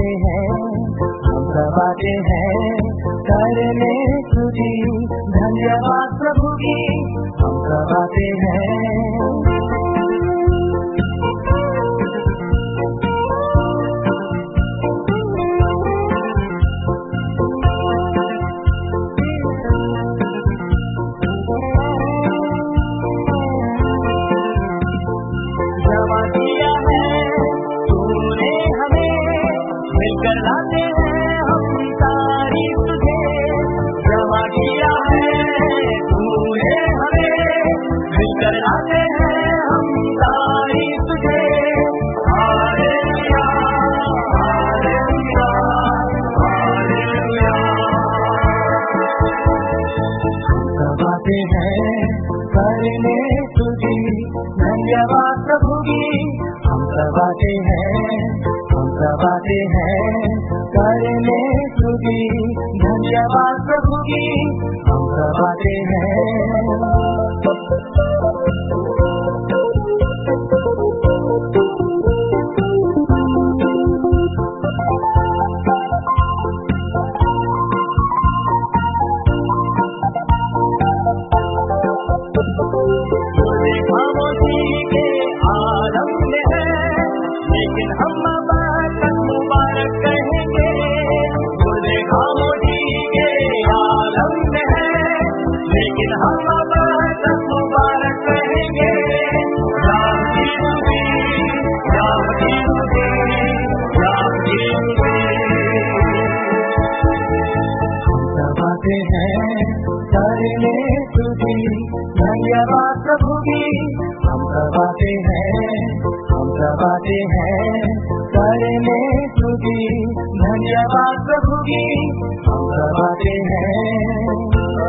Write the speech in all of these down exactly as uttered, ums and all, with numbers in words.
हैं, हम दबाते हैं करने स्तुति, धन्यवाद प्रभु की हम दबाते हैं। लाते हैं हम तारीफ तुझे, जमा किया है तूने हमें, मिलकर लाते हैं हम तारीफ तुझे। Hallelujah hallelujah hallelujah. हम दबाते हैं करने स्तुति, धन्यवाद प्रभु की हम दबाते हैं, हम दबाते हैं करने स्तुति, धन्यवाद प्रभु की हम दबाते हैं। खामोशी के आलम में है, लेकिन हम मुबारक मुबारक कहेंगे। मुझे खामोशी के आलम में है, लेकिन हम मुबारक मुबारक कहेंगे। राम की स्तुति, राम की स्तुति, राम की स्तुति। हम दबाते हैं करने स्तुति, धन्यवाद प्रभु की हम दबाते हैं, हम दबाते हैं करने स्तुति, धन्यवाद प्रभु की हम दबाते हैं।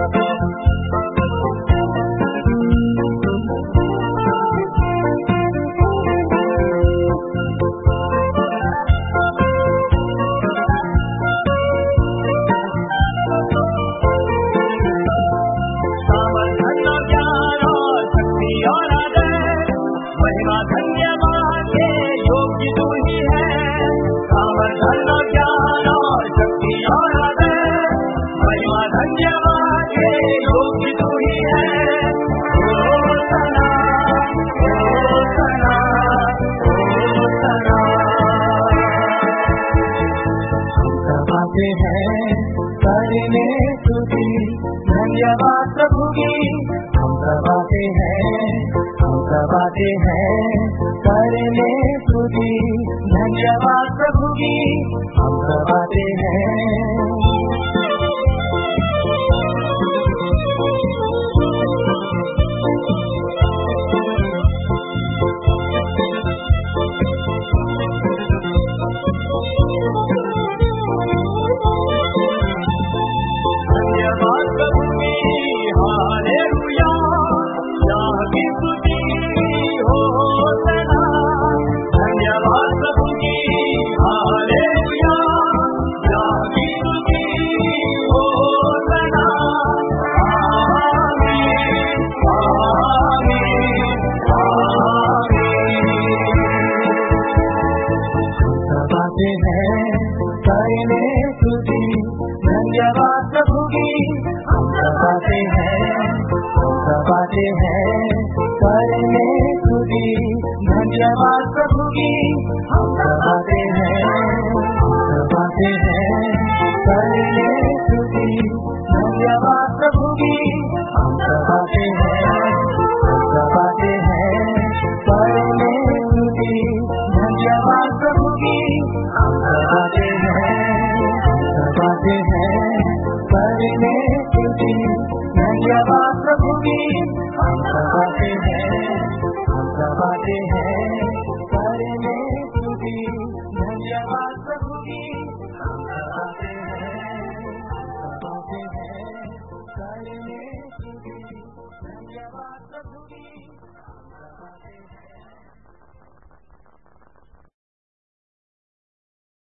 महिमा धन्यवाद के योग्य तू ही है, सामर्थ्य ज्ञान और शक्ति और आदर, महिमा धन्यवाद के योग्य तू ही है। होसना होसना होसना। हम दबाते हैं करने स्तुति, धन्यवाद प्रभु की हम दबाते हैं, हम दबाते हैं करने स्तुति, धन्यवाद प्रभु की हम दबाते हैं। धन्यवाद प्रभु की हालेलुया, शाह की स्तुति होसना। धन्यवाद प्रभु की हालेलुया, शाह की स्तुति होसना। आमीन आमीन आमीन। हम दबाते हैं करने स्तुति, धन्यवाद प्रभु की हम दबाते हैं, हम दबाते हैं करने स्तुति, धन्यवाद प्रभु की हम दबाते हैं, हम दबाते हैं करने स्तुति, धन्यवाद प्रभु की हम दबाते हैं, हम दबाते हैं करने स्तुति, धन्यवाद प्रभु की हम दबाते हैं, हम दबाते हैं करने स्तुति, धन्यवाद प्रभु की हम दबाते हैं, हम दबाते हैं करने स्तुति, धन्यवाद प्रभु की।